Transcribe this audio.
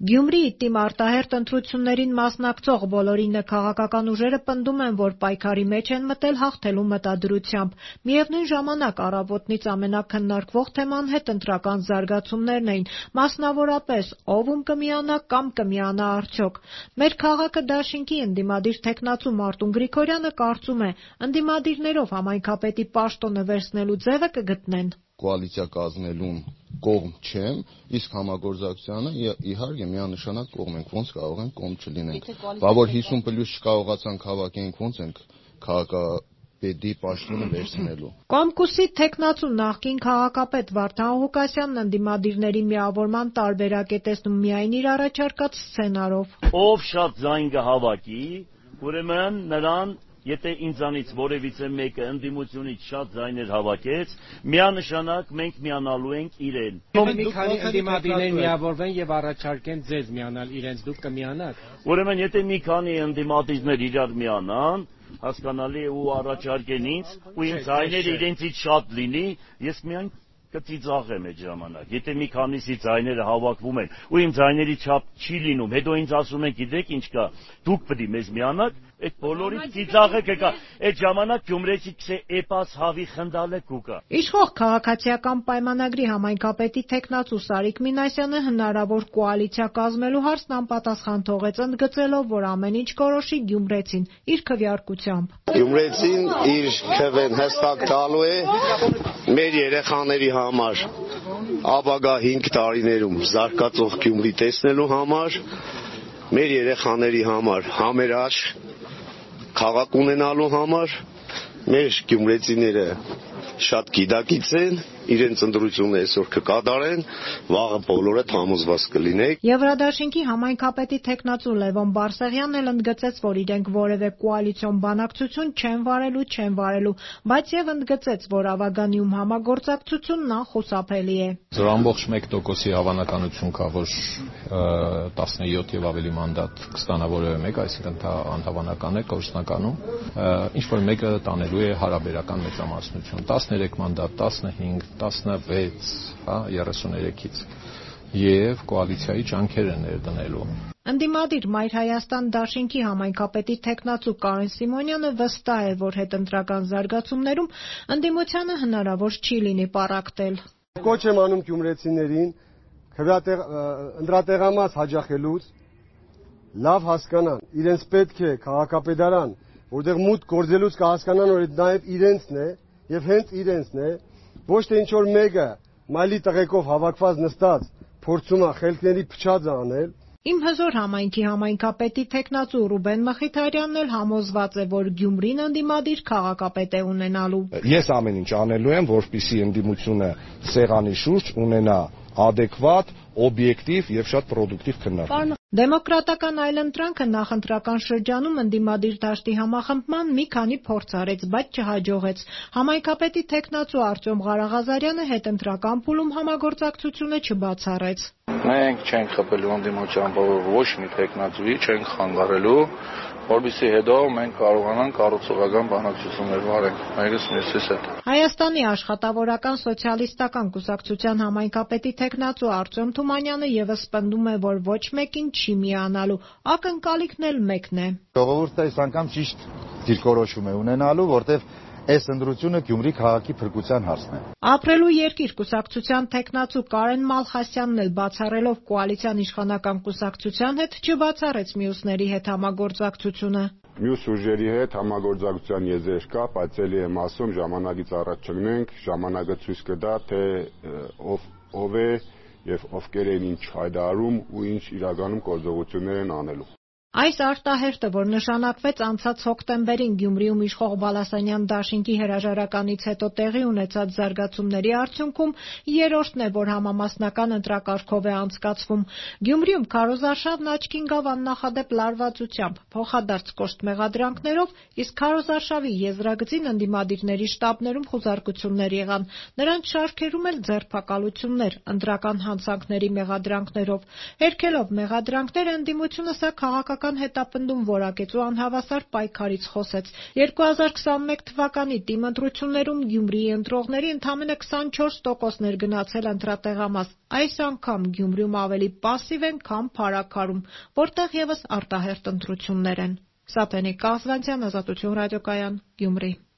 Գյումրիի թիմ արտահերթ ընտրություններին մասնակցող բոլորինը քաղաքական ուժերը պնդում են, որ պայքարի մեջ են մտել հաղթելու մտադրությամբ։ Միևնույն ժամանակ առավոտնից ամենաքննարկվող թեման հետընտրական զարգացումներն էին, մասնավորապես ով ում կմիանա կամ կմիանա արդյոք։ Մեր քաղաքը դաշինքի ընդդիմադիր թեկնածու Մարտուն Գրիգորյանը կարծում է, ընդդիմադիրներով համայնքապետի պաշտոնը վերցնելու ձևը կգտնեն։ Կոալիցիա կազմելուն կողմ չեմ, իսկ համագործակցությանը իհարկե միանշանակ կողմ ենք, ոնց կարող ենք կողմ չլինենք։ Բա որ 50+ չկարողացանք հավաքենք, ոնց ենք քաղաքապետի պաշտոնը վերցնելու։ Կոմկուսի թեկնածու նախկին քաղաքապետ Վարդան Ղուկասյանն ընդդիմադիրների միավորման տարբերակ է տեսնում միայն իր առաջարկած սցենարով։ Ով շատ ձայն կհավաքի, ուրեմն նրան Եթե ինձանից որևիցե մեկը ընդդիմությունից շատ ձայներ հավաքեց, միանշանակ մենք միանալու ենք իրեն։ Մի քանի ընդդիմադիրներ միավորվեն եւ առաջարկեն ձեզ միանալ իրենց, դուք կմիանաք։ Ուրեմն եթե մի քանի ընդդիմադիրներ իրար միանան, հասկանալի է ու առաջարկեն ինձ, ու ինձ ձայները իրենցից շատ լինի, ես միայն կծիծաղեմ այդ ժամանակ։ Եթե մի քանիսի ձայները հավաքվում են, ու իմ ձայների չափ չի լինում, հետո ինձ ասում են, գիտեք ինչ կա, դուք պետք է մեզ միանաք, այդ բոլորի ծիծաղը կգա, այդ ժամանակ գյումրեցի կսե էպաս հավի խնդալը կուկա։ Իշխող քաղաքացիական պայմանագրի համայնքապետի թեկնածու Սարիկ Մինասյանը հնարավոր կոալիցիա կազմելու հարցն անպատասխան թողեց, ընդգծելով, որ ամեն ինչ կորոշի գյումրեցին իր քվեարկությամբ։ Գյումրեցին իր քվեն հստակ տալու է մեր երեխաների համար, ապագա 5 տարիներում զարգացող Գյումրի տեսնելու համար, մեր երեխաների համար համերաշխ քաղաք ունենալու համար, մեր գյումրեցիները շատ գիտակից են, իրենց ընտրությունը այսօր կկատարեն, վաղը բոլորը համոզված կլինեք։ Եվրադաշինքի համայնքապետի թեկնածու Լևոն Բարսեղյանն էլ ընդգծեց, որ իրենք որևէ կոալիցիոն բանակցություն չեն վարելու, բայց եւ ընդգծեց, որ Ավագանիում համագործակցությունն անխուսափելի է։ Ձեր ամբողջ 1%-ի հավանականություն կա, որ 17 եւ ավելի մանդատ կստանա որևէ մեկ, այսինքն դա անհավանական է կորսնականում, ինչ որ մեկը տանելու է հարաբերական մեծամասնություն, 13 մանդատ, 15 16, 33-ից եւ կոալիցիայի ջանքեր են ներդնելու։ Ընդդիմադիր Մայր Հայաստան դաշինքի համայնքապետի թեկնածու Կարեն Սիմոնյանը վստահ է, որ հետընտրական զարգացումներում ընդդիմությանը հնարավոր չի լինի պառակտել։ Կոչ եմ անում գյումրեցիներին ընտրատեղամաս հաջախելուց լավ հասկանան, իրենց պետք է քաղաքապետարան, որտեղ մուտք գործելուց կհասկանան, որ նաեւ իրենցն է եւ հենց իրենցն է, ոչ թե ինչ որ մեկը մայլի տղեկով հավաքված նստած փորձում է խելքների փչածը անել։ Իմ հզոր համայնքի համայնքապետի թեկնածու Ռուբեն Մխիթարյանն էլ համոզված է, որ Գյումրին ընդդիմադիր քաղաքապետ է ունենալու։ Ես ամեն ինչ անելու եմ, որպեսզի ընդդիմությունը սեղանի շուրջ ունենա adekvat, օբյեկտիվ եւ շատ պրոդուկտիվ քննարկում։ Դեմոկրատական այլընտրանքը նախընտրական շրջանում ընդդիմադիր դաշտի համախմբման մի քանի փորձ արեց, բայց չհաջողեց։ Համայնքապետի թեկնածու Արտյոմ Ղարաղազարյանը հետընտրական փուլում համագործակցությունը չբացառեց։ Մենք չենք խփելու ընդդիմության ոչ մի թեկնածուի, չենք խանգարելու, որովհետեւ հետո մենք կարողանանք կառուցողական բանակցություններ վարենք մեկս մյուսից հետ։ Հայաստանի աշխատավորական սոցիալիստական կուսակցության համայնքապետի թեկնածու Արտյոմ Թումանյանը եւս պնդում է, որ ոչ մեկին չի միանալու, ակնկալիքն էլ մեկն է։ Ժողովուրդը այս անգամ ճիշտ դիրքորոշում է ունենալու, որտեղ այս ընտրությունը Գյումրի քաղաքի փրկության հարցն է։ Ապրելու երկիր կուսակցության թեկնածու Կարեն Մալխասյանն էլ բացառելով կոալիցիան իշխանական կուսակցության հետ չբացառեց մյուսների հետ համագործակցությունը։ Մյուս ուժերի հետ համագործակցության եզրեր կա, բայց ելի եմ ասում ժամանակից առաջ չգնենք, ժամանակը ցույց կտա, թե ով է եւ ովքեր են ինչ հայտարարում ու ինչ իրականում գործողություններ են անելու։ Այս արտահերթը, որ նշանակվեց անցած հոկտեմբերին Գյումրիում իշխող Բալասանյան դաշինքի հրաժարականից հետո տեղի ունեցած զարգացումների արդյունքում երրորդն է, որ համամասնական ընտրակարգով է անցկացվում։ Գյումրիում քարոզարշավն աչքին գավ աննախադեպ լարվածությամբ, փոխադարձ կոշտ մեղադրանքներով, իսկ քարոզարշավի եզրագծին ընդդիմադիրների շտաբներում խուզարկություններ եղան։ Նրանց շարքերում էլ ձերբակալություններ, ընտրական հանցանքների մեղադրանքներով։ Հերքելով մեղադրանքները ընդդիմությունը սա քաղաքական քաղաքական հետապնդում որակեց ու անհավասար պայքարից խոսեց։ 2021 թվականի ՏԻՄ ընտրություններում Գյումրիի ընտրողների ընդամենը 24%-ն էր գնացել ընտրատեղամաս։ Այս անգամ Գյումրիում ավելի պասիվ են, քան Փարաքարում, որտեղ ևս արտահերթ ընտրություններ են։ Սաթենիկ Կազվանցյան, Ազատություն ռադիոկայան, Գյումրի։